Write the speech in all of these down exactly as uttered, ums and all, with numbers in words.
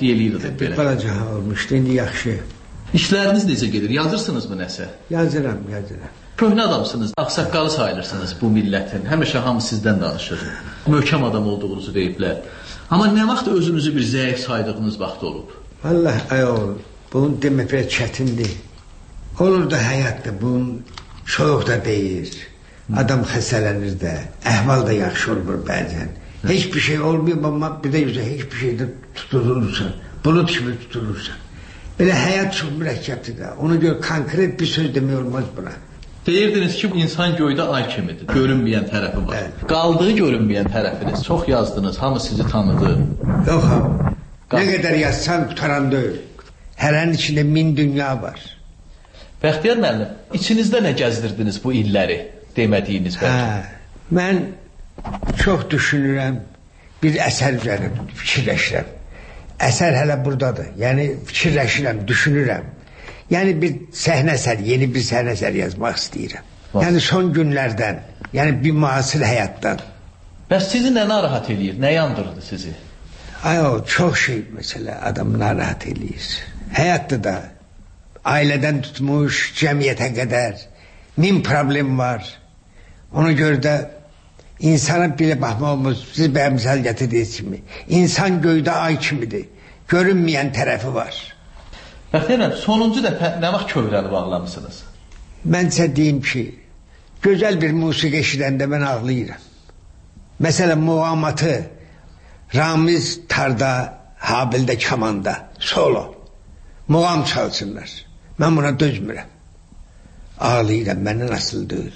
deyilirdi belə. Balaca olmuşdu, indi yaxşı. İşləriniz necə gedir? Yazırsınızmı nəsə? Yazıram, yazıram. Köhnə adamsınız, ağsaqqalı sayılırsınız bu millətin. Həmişə hamı sizdən danışır. Möhkəm adam olduğunuzu deyiblər. Amma nə vaxt özünüzü bir zəif saydığınız vaxt olub? Vallahi ayol, bunu demək belə çətindir. Olur da həyatda, bunun soyuq da deyir. Adam xəstələnir də, əhval da yaxşı olmur bəzən. Heç bir şey olmuyor, amma bir də yüzə heç bir şeydə tutulursan, bulut kimi tutulursan. Belə həyat çox mürəkkəbdir də. Ona görə konkret bir söz demək olmaz buna. Deyirdiniz ki, insan göydə ay kimidir, görünməyən tərəfi var. Evet. Qaldığı görünməyən tərəfiniz, çox yazdınız, hamı sizi tanıdı. Yox, hamı. Nə qədər yazsan qutaran deyil. Hərənin içində min dünya var. Bəxtiyar müəllim, içinizdə nə gəzdirdiniz bu illəri, demədiyiniz bəlkə? Hə, mən çox düşünürəm, bir əsər üzərində fikirləşirəm. Əsər hələ buradadır, yəni fikirləşirəm, düşünürəm. Yəni bir səhnə əsəri, yeni bir səhnə əsəri yazmaq istəyirəm. Var. Yəni son günlərdən, yəni bir müasir həyatdan. Bəs sizi nə narahat eləyir, nə yandırdı sizi? Ay o, çox şey məsələ adam narahat eləyir. Həyatda da, ailədən tutmuş, cəmiyyətə qədər min problem var. Ona görə də insana belə baxmaq olmaz, siz bəyə misal gətirdiniz kimi. İnsan göydə ay kimidir, görünməyən tərəfi var. Bəxtiyar, sonuncu dəfə nə vaxt kövrəli bağlamışsınız? Mən sizə deyim ki, gözəl bir musiqi eşidəndə mən ağlayıram. Məsələn, muğamatı Ramiz tarda, Habildə kamanda, solo. Muğam çalsınlar. Mən buna dözmürəm. Ağlayıram, məndən asılı deyil.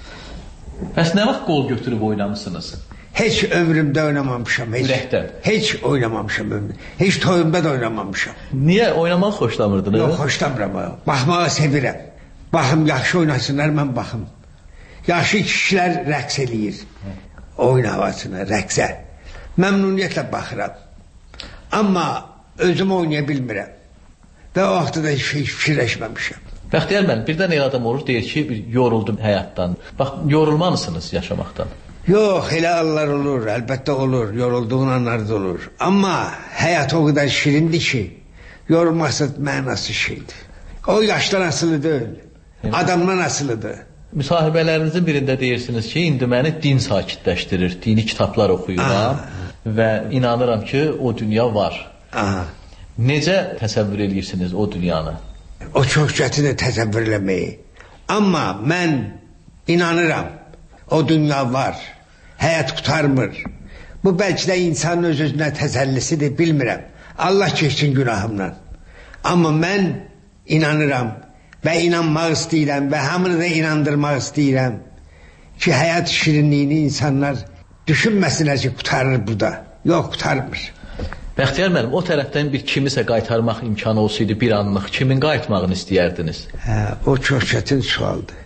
Bəs nə vaxt qol götürüb oynamışsınız? Heç ömrümdə oynamamışam. Heç, Ürəkdən? Heç oynamamışam ömrümdə. Heç toyumda da oynamamışam. Niyə? Oynamaq xoşlamırdınız? Yox, xoşlamıram. Baxmağı sevirəm. Baxım, yaxşı oynasınlar, mən baxım. Yaxşı kişilər rəqs eləyir. Oyun havasına, rəqsə. Məmnuniyyətlə baxıram. Amma özüm oynaya bilmirəm. Və o vaxtda da heç fikirləşməmişəm. Bəxtiyar müəllim, birdən el adam olur, deyir ki, yoruldum həyatdan. Bax, yorulmalısınız yaşamaqdan. Yox, elə anlar olur, əlbəttə olur, yorulduğun anlar da olur. Amma həyat o qədər şirindir ki, yorulması mənası şeydir. O yaşdan asılı deyil, adamdan asılıdır. Müsahibələrinizin birində deyirsiniz ki, indi məni din sakitləşdirir, dini kitablar oxuyuram və inanıram ki, o dünya var. Aha. Necə təsəvvür edirsiniz o dünyanı? O çox çətindir təsəvvür eləməyi. Amma mən inanıram, o dünya var, həyat qutarmır. Bu bəlkə də insanın öz-özünə təsəllisidir, bilmirəm. Allah keçsin günahımdan. Amma mən inanıram və inanmaq istəyirəm və hamını da inandırmaq istəyirəm ki, həyat şirinliyini insanlar düşünməsinlər ki, qutarır burada. Yox, qutarmır. Bəxtiyar müəllim, o tərəfdən bir kimisə qaytarmaq imkanı olsaydı bir anlıq, kimin qayıtmağını istəyərdiniz? Hə, o çox çətin sualdır.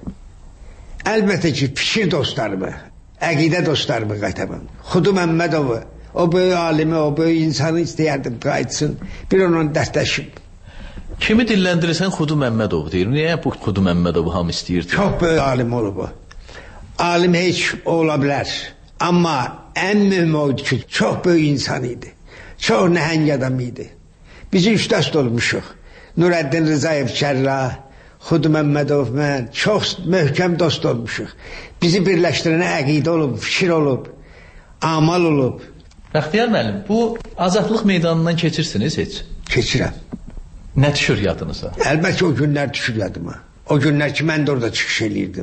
Əlbəttə ki, fikir dostlarımı, əqidə dostlarımı qaytamam. Xudu Məmmədovu, o böyük alimi, o böyük insanı istəyərdim qayıtsın, bir onunla dəstləşim. Kimi dilləndirirsən Xudu Məmmədov deyir. Niyə bu Xudu Məmmədovu hamı istəyirdi? Çox böyük alim olub o. Alim heç ola bilər. Amma ən mühüm oydu ki, çox böyük insan idi. Çox nəhəng adam idi. Biz üç dost olmuşuq. Nurəddin Rızayev Kərrah, Xudu Məmmədov, mən çox möhkəm dost olmuşuq. Bizi birləşdirənə əqidə olub, fikir olub, amal olub. Bəxtiyar müəllim, bu azadlıq meydanından keçirsiniz heç? Keçirəm. Nə düşür yadınıza? Əlbəttə o günlər düşür yadıma. O günlər ki, mən də orada çıxış eləyirdim.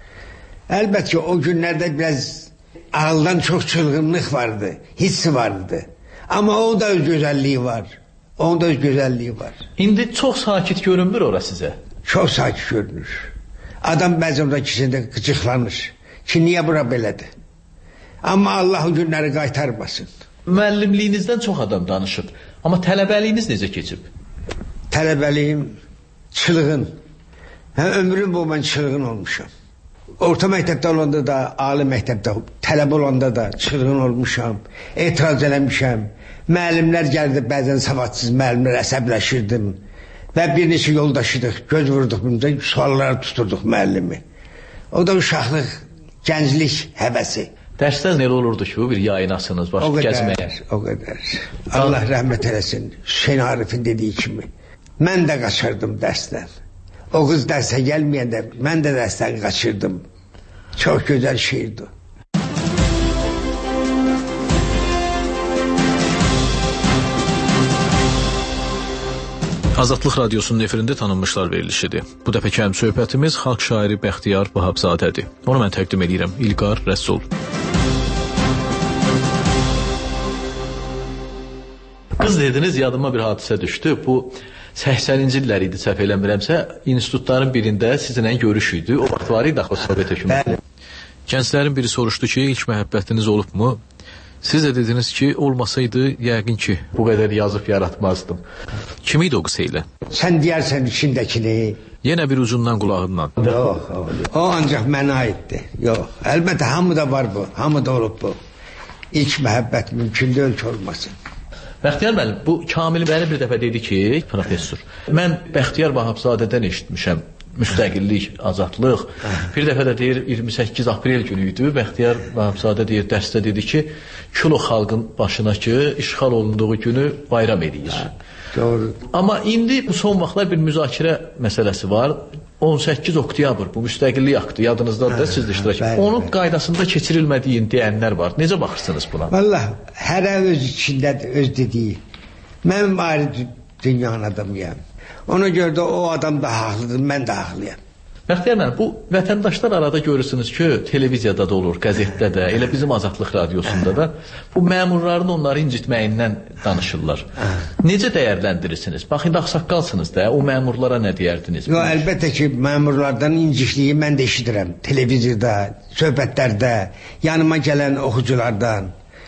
Əlbəttə o günlərdə biraz ağıldan çox çılğınlıq vardı, hissi vardı. Amma onun da öz gözəlliyi var. Onun da öz gözəlliyi var. İndi çox sakit görünmür ora sizə? Çox sakit görünür. Adam bəzən orada kişində qıcıqlanır ki, niyə bura belədir? Amma Allah o günləri qaytarmasın. Müəllimliyinizdən çox adam danışıb. Amma tələbəliyiniz necə keçib? Tələbəliyim çılğın. Hə, ömrüm bu mən çılğın olmuşam. Orta məktəbdə olanda da, ali məktəbdə, tələb olanda da çılğın olmuşam, etiraz eləmişəm. Müəllimlər gəldi, bəzən savadsız müəllimlər, əsəbləşirdim. Və bir neçə yoldaşıdıq, göz vurduq, suallara tuturduq müəllimi. O da uşaqlıq, gənclik həvəsi. Dərsdən elə olurdu ki, bir yayınasınız, başqa gəzməyə. O qədər. Allah rəhmət eləsin. Hüseyn Arifin dediyi kimi. Mən də qaçırdım dərsdən. O qız dərsə gəlməyəndə mən də dərsdən qaçırdım. Çox gözəl şeydi. Azadlıq Radiosunun efirində tanınmışlar verilişidir. Bu dəfəki həm söhbətimiz xalq şairi Bəxtiyar Vahabzadədir. Onu mən təqdim edirəm. İlqar Rəsul. Qız dediniz, yadıma bir hadisə düşdü. Bu səksəninci illər idi, səhv eləmirəmsə, institutların birində sizinlə görüş idi. O vaxt var idi axı Sovet hökuməti. Gənclərin biri soruşdu ki, ilk məhəbbətiniz olubmu? Siz də dediniz ki, olmasaydı, yəqin ki, bu qədər yazıb yaratmazdım. Kim idi o qız elə? Sən deyərsən içindəkini. Yenə bir ucundan qulağından. Yox, o ancaq mənə aiddir. Yox, əlbəttə hamıda var bu, hamıda olub bu. İlk məhəbbət mümkün deyil ki, olmasın. Bəxtiyar müəllim, bu Kamil bəli bir dəfə dedi ki, professor, mən Bəxtiyar Vahabzadədən eşitmişəm. Müstəqillik, azadlıq. Bir dəfə də deyir, iyirmi səkkiz aprel günü idi. Bəxtiyar Vahabzadə deyir, dərsdə dedi ki, kilo xalqın başına ki, işğal olunduğu günü bayram edir. Doğru. Amma indi bu son vaxtlar bir müzakirə məsələsi var. on səkkiz oktyabr bu müstəqillik aktı, yadınızdadır da siz də iştirak edin. Onun qaydasında keçirilmədiyin deyənlər var. Necə baxırsınız buna? Vallahi, hərə öz içindədir, öz dediyi. Mən bari dünyanın adamıyam. Ona görə də o adam da haqlıdır, mən də haqlıyam. Bəxtiyar müəllim, bu vətəndaşlar arada görürsünüz ki, televiziyada da olur, qəzetdə də, elə bizim Azadlıq Radiosunda da bu məmurların onları incitməyindən danışırlar. Necə dəyərləndirirsiniz? Bax, indi ağsaqqalsınız da, o məmurlara nə deyərdiniz? Yo, əlbəttə ki, məmurlardan incikliyi mən də eşidirəm. Televiziyada, söhbətlərdə, yanıma gələn oxuculardan.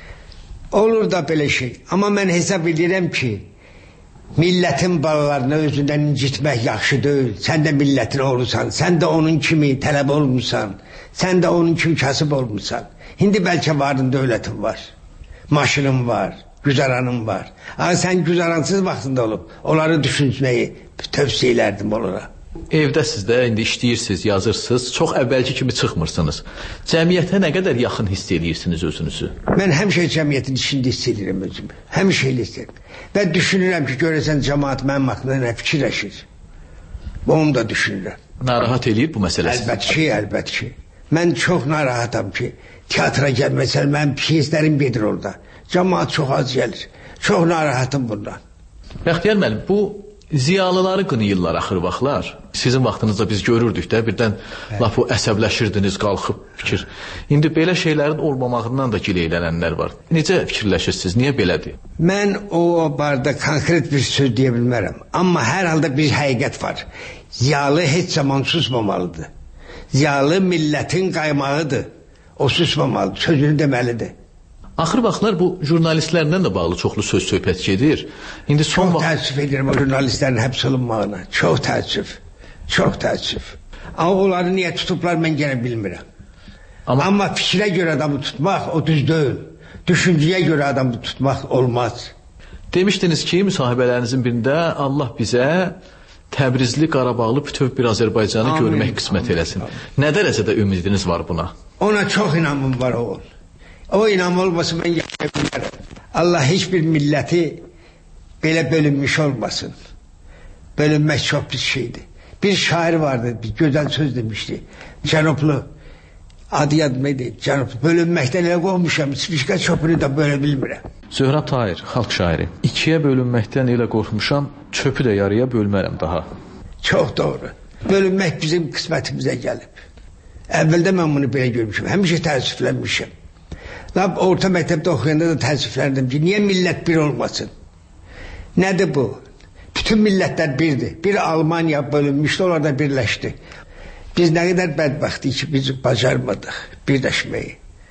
Olur da belə şey. Amma mən hesab edirəm ki, millətin balalarını özündən incitmək yaxşı deyil. Sən də millətin oğlusan, sən də onun kimi tələb olmuşsan, sən də onun kimi kasıb olmuşsan. İndi bəlkə varın dövlətin var, maşının var, güzaranın var. Amma sən güzaransız vaxtında olub, onları düşünməyi tövsiyə elərdim onlara. Evdəsiz də, indi işləyirsiniz, yazırsınız, çox əvvəlki kimi çıxmırsınız. Cəmiyyətə nə qədər yaxın hiss edirsiniz özünüzü? Mən həmişə cəmiyyətin içində hiss edirəm özümü. Həmişə hiss edirəm. Və düşünürəm ki, görəsən cəmaat mənim haqqında nə fikirləşir. Onu da düşünürəm. Narahat eləyir bu məsələsi? Əlbət ki, əlbət ki. Mən çox narahatam ki, teatra gəlməsəl, mənim piyeslərim gedir orada. Cəmaat çox az gəlir. Çox narahatım bundan. Bəxtiyar müəllim, bu ziyalıları qınayırlar axır vaxtlar. Sizin vaxtınızda biz görürdük də, birdən laf o əsəbləşirdiniz, qalxıb fikir. İndi belə şeylərin olmamağından da gileylənənlər var. Necə fikirləşirsiniz, niyə belədir? Mən o barədə konkret bir söz deyə bilmərəm. Amma hər halda bir həqiqət var. Ziyalı heç zaman susmamalıdır. Ziyalı millətin qaymağıdır. O susmamalıdır, sözünü deməlidir. Axır vaxtlar bu jurnalistlərlə də bağlı çoxlu söz söhbət gedir. İndi son çox vaxt... təəssüf edirəm o jurnalistlərin həbs olunmağına. Çox təəssüf. Çox təəssüf. Amma onları niyə tutublar mən gənə bilmirəm. Amma... Amma fikrə görə adamı tutmaq o düz deyil. Düşüncəyə görə adamı tutmaq olmaz. Demişdiniz ki, müsahibələrinizin birində Allah bizə Təbrizli, Qarabağlı bütöv bir Azərbaycanı Amin. Görmək qismət eləsin. Nə dərəcədə ümidiniz var buna? Ona çox inanmım var oğul. O inam olmasa mən yaşaya bilərəm. Allah heç bir milləti belə bölünmüş olmasın. Bölünmək çox pis şeydir. Bir şair vardı, bir gözəl söz demişdi. Cənublu, adı yadıma deyil, Cənublu. Bölünməkdən elə qormuşam, spişka çöpünü də bölə bilmirəm. Zöhrab Tahir, xalq şairi. İkiyə bölünməkdən elə qorxmuşam, çöpü də yarıya bölmərəm daha. Çox doğru. Bölünmək bizim qismətimizə gəlib. Əvvəldə mən bunu belə görmüşəm, həmişə təəssüflənmişəm. Lab orta məktəbdə oxuyanda da təəssüfləndim ki, niyə millət bir olmasın? Nədir bu? Bütün millətlər birdir. Bir Almaniya bölünmüşdü, onlar da birləşdi. Biz nə qədər bədbəxtik ki, biz bacarmadıq birləşməyi.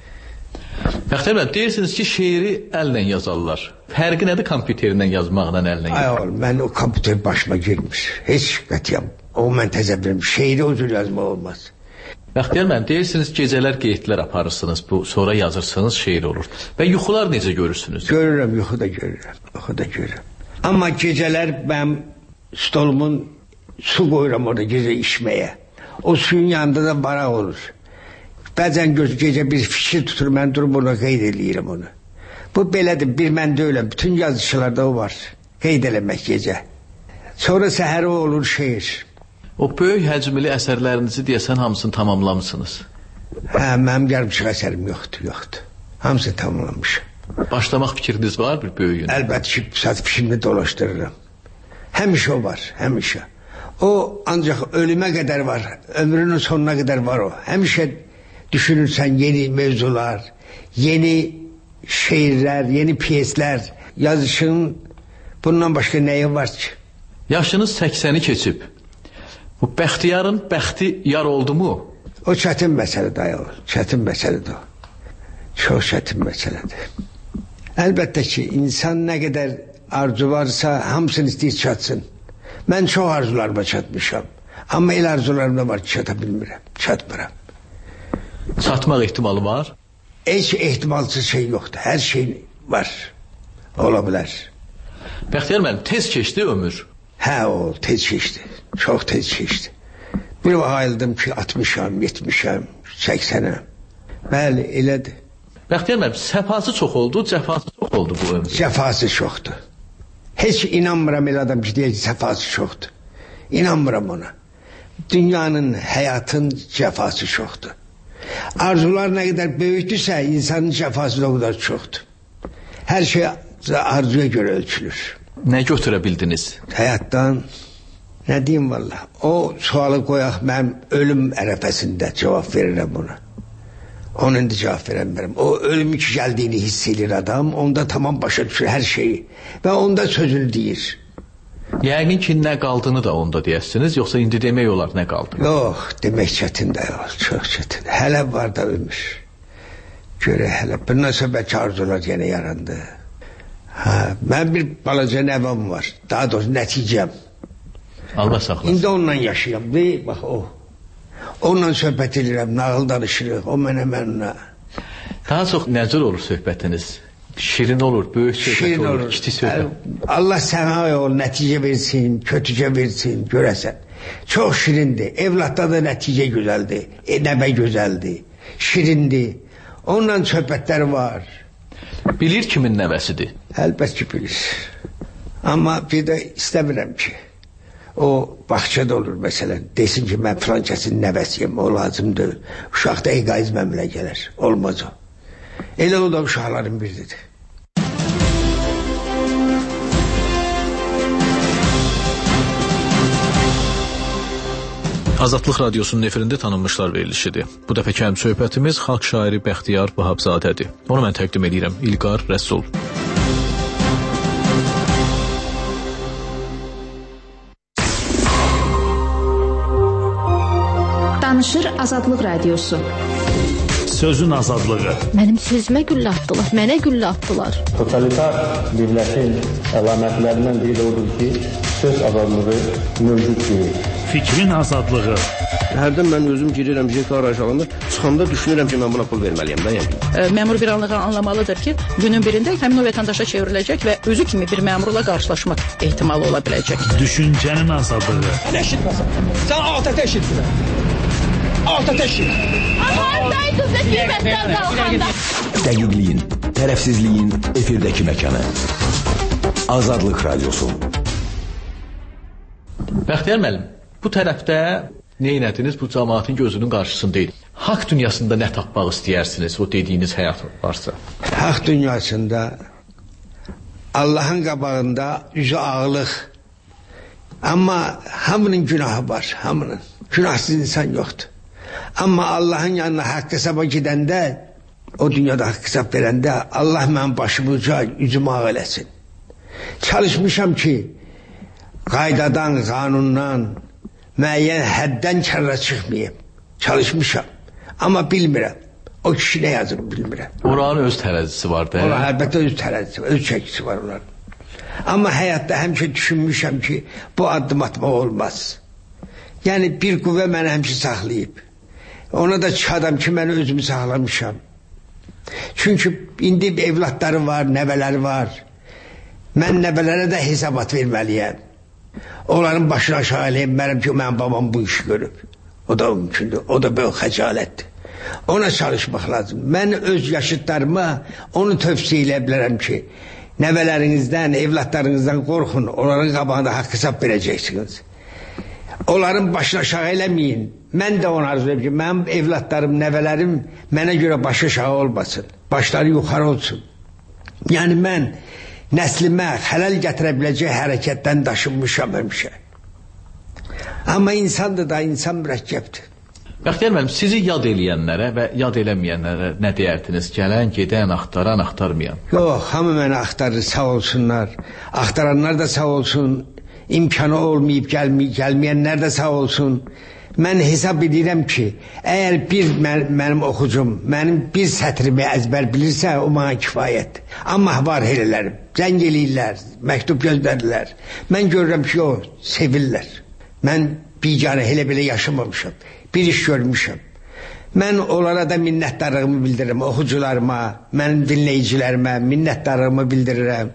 Bəxtiyar müəllim, deyirsiniz ki, şeiri əllə yazarlar. Fərqi nədir kompüterlə yazmaqla əllə yazmaq? Ay oğlum, mən o kompüter başıma girmiş. Heç qətiyyəm. O mən təzəbbürüm. Şeiri o cür yazmaq olmaz. Bəxtiyar müəllim, deyirsiniz gecələr qeydlər aparırsınız, bu sonra yazırsınız, şeir olur. Və yuxular necə görürsünüz? Görürəm, yuxu da görürəm, yuxu da görürəm. Amma gecələr mənim stolumun su qoyuram orada gecə içməyə. O suyun yanında da baraq olur. Bəzən göz gecə bir fikir tutur, mən durub ona qeyd eləyirəm onu. Bu belədir, bir mən deyiləm, bütün yazıçılarda o var, qeyd eləmək gecə. Sonra səhər o olur şeir. O böyük həcmli əsərlərinizi deyəsən hamısını tamamlamışsınız. Hə, mənim gəlmişik əsərim yoxdur, yoxdur. Hamısını tamamlamışım. Başlamaq fikriniz var bir böyüyün? Əlbəttə ki, saat fikrimi dolaşdırıram. Həmişə o var, həmişə. O ancaq ölümə qədər var, ömrünün sonuna qədər var o. Həmişə düşünürsən yeni mövzular, yeni şeirlər, yeni piyeslər, yazışın bundan başqa nəyi var ki? Yaşınız səksəni keçib. Bu Bəxtiyarın bəxti yar oldu mu? O çətin məsələdir ayol, çətin məsələdir o. Çox çətin məsələdir. Əlbəttə ki, insan nə qədər arzu varsa hamısını istəyir çatsın. Mən çox arzularıma çatmışam. Amma el arzularımda var ki, çata bilmirəm, çatmıram. Çatmaq ehtimalı var? Heç ehtimalsız şey yoxdur, hər şey var, ola bilər. Bəxtiyar mənim, tez keçdi ömür. Hə, o tez keçdi, çox tez keçdi. Bir vaxt ayıldım ki, altmışam, yetmişəm, səksənəm. Bəli, elədir. Bəxtiyar mənim, səfası çox oldu, cəfası çox oldu bu ömür. Cəfası çoxdur. Heç inanmıram elə adam ki, deyək ki, səfası çoxdur. İnanmıram ona. Dünyanın, həyatın cəfası çoxdur. Arzular nə qədər böyükdürsə, insanın cəfası da o kadar çoxdur. Hər şey arzuya görə ölçülür. Nə götürə bildiniz? Həyatdan, nə deyim valla, o sualı qoyaq, mən ölüm ərəfəsində cavab verirəm ona. Onun da cavab verəm. O ölümü ki gəldiyini hiss edir adam, onda tamam başa düşür hər şeyi və onda sözünü deyir. Yəqin ki, nə qaldığını da onda deyəsiniz, yoxsa indi demək olar nə qaldı? Yox, demək çətin də yox, çox çətin. Hələ var da ömür. Görək hələ, bundan sonra bəlkə arzular yenə yarandı. Hə, mən bir balaca nəvəm var, daha doğrusu nəticəm. Allah saxlasın. İndi onunla yaşayam, deyil, bax o. Onunla söhbət edirəm, nağıl danışırıq, o mənə mənə. Daha çox nəcür olur söhbətiniz? Şirin olur, böyük söhbət olur, olur, kiçik söhbət. Allah sənə ol, nəticə versin, kötücə versin, görəsən. Çox şirindir, evlatda da nəticə gözəldir, e, nəbə gözəldir, şirindir. Onunla söhbətlər var. Bilir kimin nəvəsidir? Əlbət ki, bilir. Amma bir də istəmirəm ki, o bağçada olur məsələn, desin ki, mən filan kəsin nəvəsiyəm, o lazımdır. Uşaqda egoizm əmlə gəlir, olmaz o. Elə o da uşaqların biridir. Azadlıq Radiosunun efirində tanınmışlar verilişidir. Bu dəfəki həm söhbətimiz xalq şairi Bəxtiyar Vahabzadədir. Onu mən təqdim edirəm, İlqar Rəsul. Danışır Azadlıq Radiosu. Sözün azadlığı. Mənim sözümə güllə atdılar, mənə güllə atdılar. Totalitar dövlətin əlamətlərindən biri odur ki, söz azadlığı mövcud deyil. Fikrin azadlığı. Hərdən mən özüm girirəm J K arayışlarında, çıxanda düşünürəm ki, mən buna pul verməliyəm də yəni. Məmur bir anlığa anlamalıdır ki, günün birində həmin o vətəndaşa çevriləcək və özü kimi bir məmurla qarşılaşmaq ehtimalı ola biləcək. Düşüncənin azadlığı. Sən eşitməsən, sən altətə eşitmirəm. Altətə eşit. Amandaydın da qiymətdən qalxanda. Dəqiqliyin, tərəfsizliyin efirdəki məkanı. Azadlıq Radiosu. Bəxtiyar müəllim, bu tərəfdə neynədiniz bu cəmaatın gözünün qarşısında? Haqq dünyasında nə tapmaq istəyirsiniz, o dediyiniz həyat varsa? Haqq dünyasında Allahın qabağında üzü ağlıq. Amma hamının günahı var, hamının. Günahsız insan yoxdur. Amma Allahın yanına haqq hesaba gedəndə, o dünyada haqq hesab verəndə Allah mənim başımı uca, üzümü ağ eləsin. Çalışmışam ki, qaydadan, qanundan, müəyyən həddən kərra çıxmayayım. Çalışmışam. Amma bilmirəm. O kişi nə yazır bilmirəm. Oranın öz tərəzisi var da. Oranın əlbəttə öz tərəzisi var, öz çəkisi var onların. Amma həyatda həmişə düşünmüşəm ki, bu addım atmaq olmaz. Yəni bir qüvvə məni həmişə saxlayıb. Ona da çıxadam ki, mən özümü saxlamışam. Çünki indi evlatları var, nəvələri var. Mən nəvələrə də hesabat verməliyəm. Onların başını aşağı eləyəm, mənim ki, mənim babam bu işi görüb. O da mümkündür, o da böyük xəcalətdir. Ona çalışmaq lazım. Mən öz yaşıtlarıma onu tövsiyə edə bilərəm ki, nəvələrinizdən, evlatlarınızdan qorxun, onların qabağında haqq hesab verəcəksiniz. Onların başını aşağı eləməyin. Mən də onu arzu edirəm ki, mənim evlatlarım, nəvələrim mənə görə başı aşağı olmasın, başları yuxarı olsun. Yəni mən nəslimə xələl gətirə biləcək hərəkətdən daşınmışam həmişə. Amma insandır da, insan mürəkkəbdir. Bəxtiyar müəllim, sizi yad eləyənlərə və yad eləməyənlərə nə deyərdiniz? Gələn, gedən, axtaran, axtarmayan. Yox, hamı məni axtarır, sağ olsunlar. Axtaranlar da sağ olsun. İmkanı olmayıb gəlmə gəlməyənlər də sağ olsun. Mən hesab edirəm ki, əgər bir mən, mənim oxucum, mənim bir sətrimi əzbər bilirsə, o mənə kifayətdir. Amma var elələrəm, zəng eləyirlər, məktub göndərirlər. Mən görürəm ki, o, sevirlər. Mən biganə elə belə yaşamamışam, bir iş görmüşəm. Mən onlara da minnətdarlığımı bildirirəm, oxucularıma, mənim dinləyicilərimə minnətdarlığımı bildirirəm.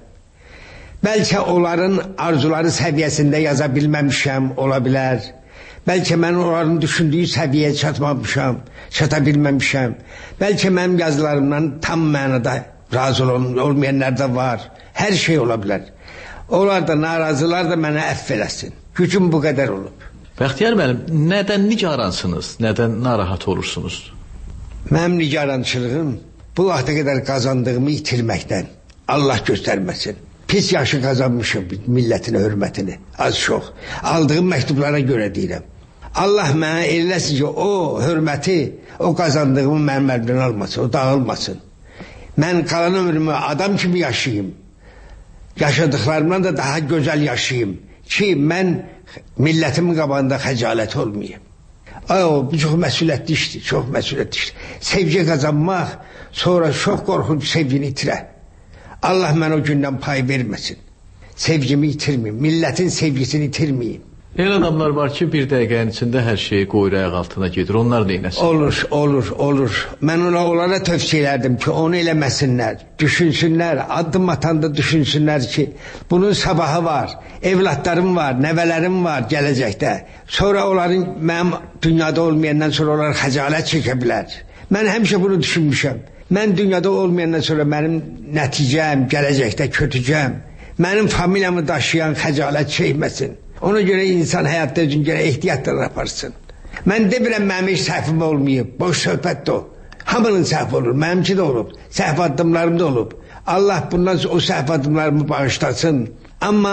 Bəlkə onların arzuları səviyyəsində yaza bilməmişəm, ola bilər. Bəlkə mən onların düşündüyü səviyyəyə çatmamışam, çata bilməmişəm. Bəlkə mənim yazılarımdan tam mənada razı olmayanlar da var. Hər şey ola bilər. Onlar da, narazılar da mənə əff eləsin. Gücüm bu qədər olub. Bəxtiyar müəllim, nədən nicaransınız, nədən narahat olursunuz? Mənim nicarançılığım bu vaxta qədər qazandığımı itirməkdən. Allah göstərməsin. Pis yaşı qazanmışım millətin hörmətini, az çox. Aldığım məktublara görə deyirəm. Allah mənə eləsin ki, o hörməti, o qazandığımı mənim əlimdən almasın, o dağılmasın. Mən qalan ömrümü adam kimi yaşayayım. Yaşadıqlarımdan da daha gözəl yaşayayım ki, mən millətimin qabağında xəcalət olmayayım. Ay, o, bu çox məsuliyyətli işdir, çox məsuliyyətli işdir. Sevgi qazanmaq, sonra çox qorxunc sevgini itirə. Allah mənə o gündən pay verməsin. Sevgimi itirməyim, millətin sevgisini itirməyim. Elə adamlar var ki, bir dəqiqənin içində hər şeyi qoyur ayaq altına gedir. Onlar neynəsin? Olur, olur, olur. Mən ona, onlara tövsiyə elərdim ki, onu eləməsinlər, düşünsünlər, addım atanda düşünsünlər ki, bunun sabahı var, evlatlarım var, nəvələrim var gələcəkdə. Sonra onların, mənim dünyada olmayandan sonra onlar xəcalət çəkə bilər. Mən həmişə bunu düşünmüşəm. Mən dünyada olmayandan sonra mənim nəticəm, gələcəkdə kötücəm, mənim familiyamı daşıyan xəcalət çəkməsin. Ona görə insan həyatda özün görə ehtiyatlar aparsın. Mən demirəm mənim heç səhvim olmayıb, boş söhbət də o. Hamının səhv olur, mənimki də olub, səhv addımlarım da olub. Allah bundan o səhv addımlarımı bağışlasın. Amma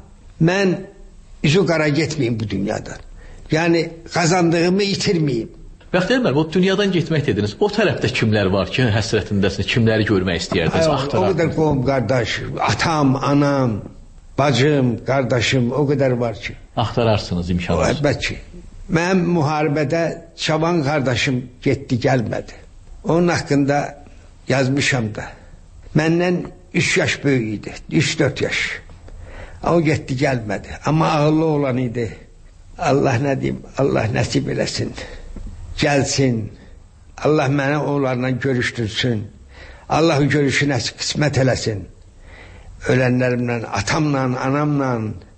mən üzü qara getməyim bu dünyada. Yəni qazandığımı itirməyim. Bəxtiyar müəllim, o dünyadan getmək dediniz. O tərəfdə kimlər var ki, həsrətindəsiniz, kimləri görmək istəyərdiniz, axtarar? O qədər qovum, qardaş, atam, anam, bacım, qardaşım, o qədər var ki. Axtararsınız imkanlar. Əlbət ki. Mənim müharibədə Çaban qardaşım getdi, gəlmədi. Onun haqqında yazmışam da. Məndən üç yaş böyük idi, üç dörd yaş. O getdi, gəlmədi. Amma ağıllı olan idi. Allah nə deyim, Allah nəsib eləsin. Gəlsin, Allah mənə onlarla görüşdürsün, Allah görüşü nəsi qismət eləsin, ölənlərimlə, atamla, anamla,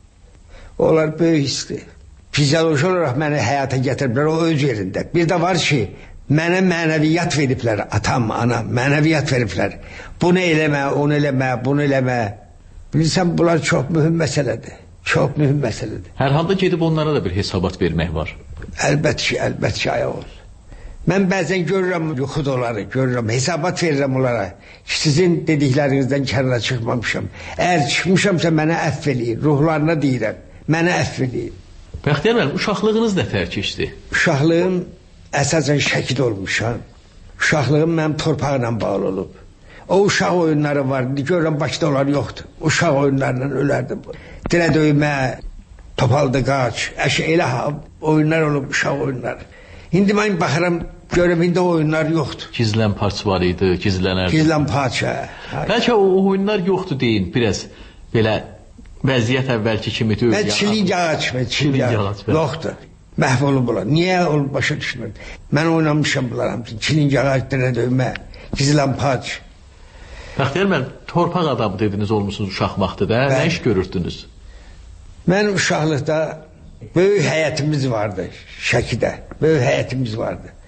onlar böyük hisdir. Fizyoloji olaraq məni həyata gətiriblər, o öz yerində. Bir də var ki, mənə mənəviyyat veriblər, atam, anam, mənəviyyat veriblər. Bunu eləmə, onu eləmə, bunu eləmə. Bilirsən, bunlar çox mühüm məsələdir. Çox mühüm məsələdir. Hər halda gedib onlara da bir hesabat vermək var. Əlbət ki, əlbət ki, ayaq ol. Mən bəzən görürəm yuxudaları, görürəm, hesabat verirəm onlara. Sizin dediklərinizdən kənara çıxmamışam. Əgər çıxmışamsa mənə əff eləyin, ruhlarına deyirəm, mənə əff eləyin. Bəxtiyar müəllim, uşaqlığınız nə tər keçdi? Uşaqlığım əsasən Şəkidə olmuşam. Uşaqlığım mənim torpaqla bağlı olub. O uşaq oyunları var, görürəm Bakıda onlar yoxdur. Uşaq oyunlarından ölərdim. Dilə döymə, topaldı qaç, əşə elə oyunlar olub, uşaq oyunları. İndi mən baxıram, görürəm, indi oyunlar yoxdur. Gizlən parç var idi, gizlənərdi. Gizlən parç, hə. Bəlkə o oyunlar yoxdur deyin, biraz belə vəziyyət əvvəlki kimi deyil. Mən çiling ağac, çiling ağac, yoxdur. Məhv olub olar. Niyə olub, başa düşmür. Mən oynamışam bunlar hamısını. Çiling ağac, dilə döymə, gizlən parç. Bəxtiyar müəllim, torpaq adamı dediniz olmuşsunuz uşaq vaxtıda, nə iş görürdünüz? Mən uşaqlıqda böyük həyətimiz vardı Şəkidə, böyük həyətimiz vardı.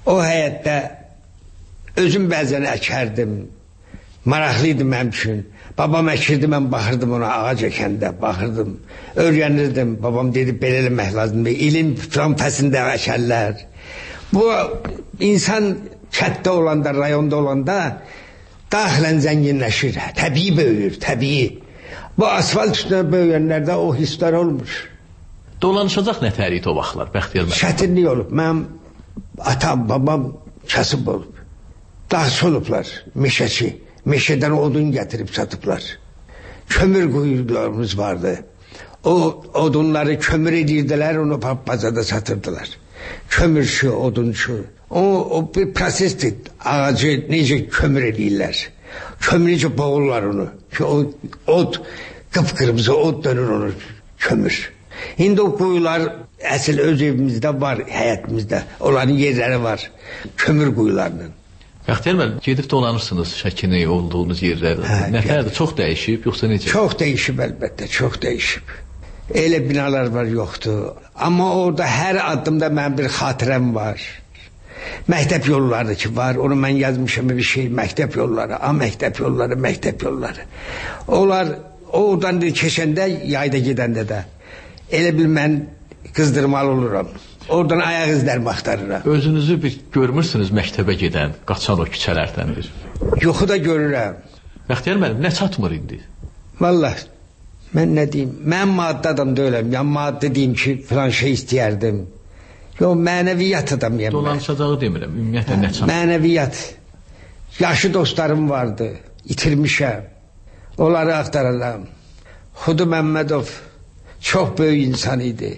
O həyətdə özüm bəzən əkərdim. Maraqlıydı mənim üçün. Babam əkirdi, mən baxırdım ona ağac əkəndə, baxırdım. Öyrənirdim. Babam dedi, belə eləmək lazımdır. İlin filan fəsində əkərlər. Bu insan kətdə olanda, rayonda olanda daxilən zənginləşir. Təbii böyür, təbii. Bu asfalt üstünə böyüyənlərdə o hisslər olmur. Dolanışacaq nətəri idi o vaxtlar, Bəxtiyar müəllim? Çətinlik olub. Mənim atam, babam kasıb olub. Dağçı olublar, meşəçi. Meşədən odun gətirib satıblar. Kömür quyularımız vardı. O odunları kömür edirdilər, onu bazada satırdılar. Kömürçü, odunçu. O, o bir prosesdir. Ağacı necə kömür edirlər. Kömür necə boğurlar onu. Ki, o od, qıpqırmızı od dönür onu kömür. İndi o quyular əsl öz evimizdə var, həyətimizdə. Onların yerləri var. Kömür quyularının. Bəxtiyar müəllim, gedib dolanırsınız Şəkini, olduğunuz yerlərdə. Hə, nətərdir, çox dəyişib, yoxsa necə? Çox dəyişib əlbəttə, çox dəyişib. Elə binalar var, yoxdur. Amma orada hər addımda mənim bir xatirəm var. Məktəb yolları ki var, onu mən yazmışam bir şey, məktəb yolları, a məktəb yolları, məktəb yolları. Onlar oradan keçəndə, yayda gedəndə də elə bil mən qızdırmalı oluram. Oradan ayaq izlərimi axtarıram. Özünüzü bir görmürsünüz məktəbə gedən, qaçan o küçələrdən bir? Yoxu da görürəm. Bəxtiyar müəllim, nə çatmır indi? Vallahi, mən nə deyim, mən maddi adam deyiləm. Ya maddi deyim ki, filan şey istəyərdim. Yox, mənəviyyat adamıyam. Dolanışacağı demirəm, ümumiyyətlə nə çatmır? Mənəviyyat. Yaşı dostlarım vardı, itirmişəm. Onları axtararam. Xudu Məmmədov çox böyük insan idi.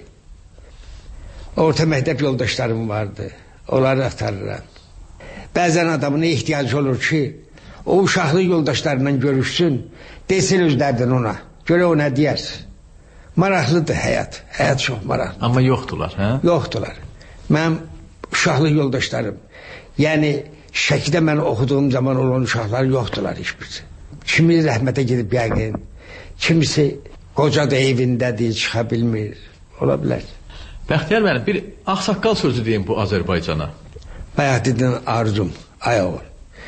Orta məktəb yoldaşlarım vardı. Onları axtarıram. Bəzən adamın ehtiyacı olur ki, o uşaqlı yoldaşlarla görüşsün, desin özlərdən ona. Görə o nə deyər? Maraqlıdır həyat. Həyat çox maraqlıdır. Amma yoxdular, hə? Yoxdular. Mənim uşaqlı yoldaşlarım, yəni Şəkidə mən oxuduğum zaman olan uşaqlar yoxdular hiçbirisi. Kimi rəhmətə gedib yəqin, kimisi qoca da evindədir, çıxa bilmir. Ola bilər. Bəxtiyar müəllim, bir ağsaqqal sözü deyim bu Azərbaycana. Bayaq dedin arzum, ay oğul.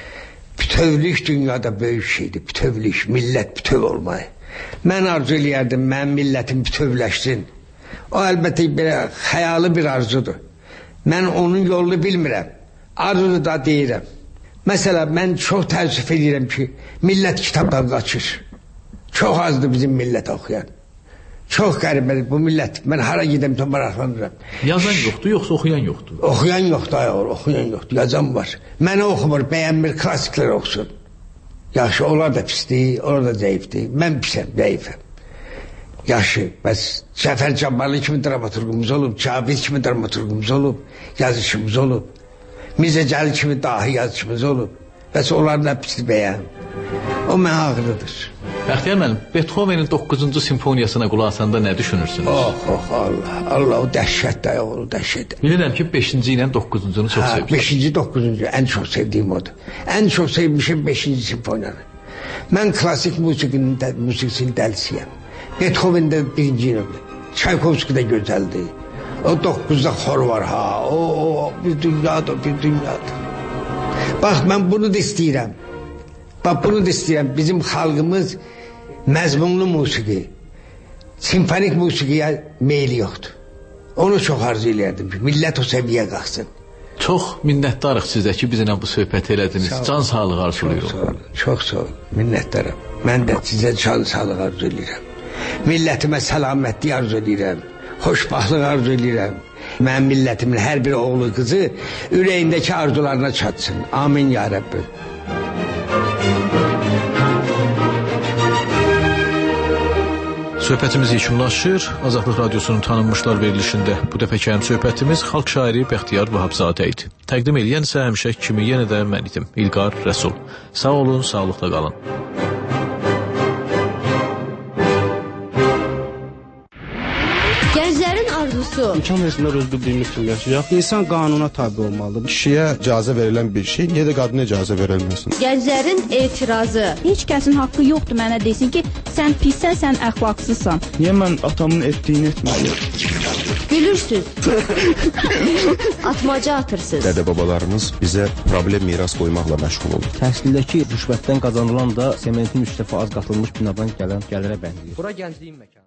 Bütövlük dünyada böyük şeydir, bütövlük, millət bütöv olmayı. Mən arzu eləyərdim, mənim millətim bütövləşsin. O əlbəttə belə xəyalı bir arzudur. Mən onun yolunu bilmirəm, arzunu da deyirəm. Məsələn, mən çox təəssüf edirəm ki, millət kitabdan qaçır. Çox azdır bizim millət oxuyan. Çox qəribədir bu millət. Mən hara gedəm də maraqlanıram. Yazan yoxdur, yoxsa oxuyan yoxdur? Oxuyan yoxdur, ay oğul, oxuyan yoxdur. Yazan var. Mənə oxumur, bəyənmir, klassiklər oxusun. Yaxşı, onlar da pisdir, onlar da zəifdir. Mən pisəm, zəifəm. Yaxşı, bəs Cəfər Cabbarlı kimi dramaturgumuz olub, Cavid kimi dramaturgumuz olub, yazışımız olub. Mirzə Cəlil kimi dahi yazışımız olub. Bəs onların da pisdir bəyən. O mənə ağrıdır. Bəxtiyar müəllim, Beethovenin doqquzuncu simfoniyasına qulaq asanda nə düşünürsünüz? Oh, oh, Allah, Allah, o dəhşət də, o dəhşət. Bilirəm ki, beşinci ilə doqquzuncunu çox sevirsiniz. beşinci, doqquzuncu, ən çox sevdiyim odur. Ən çox sevmişim beşinci simfoniyanı. Mən klasik musiqinin, musiqisinin dəlisiyəm. Beethoven də birinci ilə, Çaykovski də gözəldir. O doqquzda xor var, ha, o, o, bir dünyadır, bir dünyadır. Bax, mən bunu da istəyirəm. Bax, bunu da istəyirəm. Bizim xalqımız məzmunlu musiqi, simfonik musiqiyə meyli yoxdur. Onu çox arzu eləyərdim ki, millət o səviyyə qalxsın. Çox minnətdarıq sizə ki, bizimlə bu söhbət elədiniz. Can sağlığı arzulayırıq. Çox sağ olun, çox sağ olun, minnətdaram. Mən də sizə can sağlığı arzu eləyirəm. Millətimə səlamətlik arzu eləyirəm, xoşbaxtlıq arzu eləyirəm. Mənim millətimin hər bir oğlu, qızı ürəyindəki arzularına çatsın. Amin ya Rəbbim. Söhbətimiz yekunlaşır. Azadlıq Radiosunun tanınmışlar verilişində bu dəfəki həm söhbətimiz xalq şairi Bəxtiyar Vahabzadə idi. Təqdim edən isə həmişə kimi yenə də mən idim, İlqar Rəsul. Sağ olun, sağlıqla qalın. Gənclərin arzusu. İmkan versinlər öz bildiyimiz kimi yaşayaq. İnsan qanuna tabi olmalıdır. Kişiyə icazə verilən bir şey, niyə də qadına icazə verilməsin? Gənclərin etirazı. Heç kəsin haqqı yoxdur mənə desin ki, sən pissən, sən əxlaqsızsan. Niyə mən atamın etdiyini etməliyim? Gülürsüz. Atmaca atırsınız. Dədə-babalarımız bizə problem miras qoymaqla məşğul olur. Təhsildəki rüşvətdən qazanılan da sementin üç dəfə az qatılmış binadan gələn gəlirə bənzəyir. Bura gəncliyin məkanı.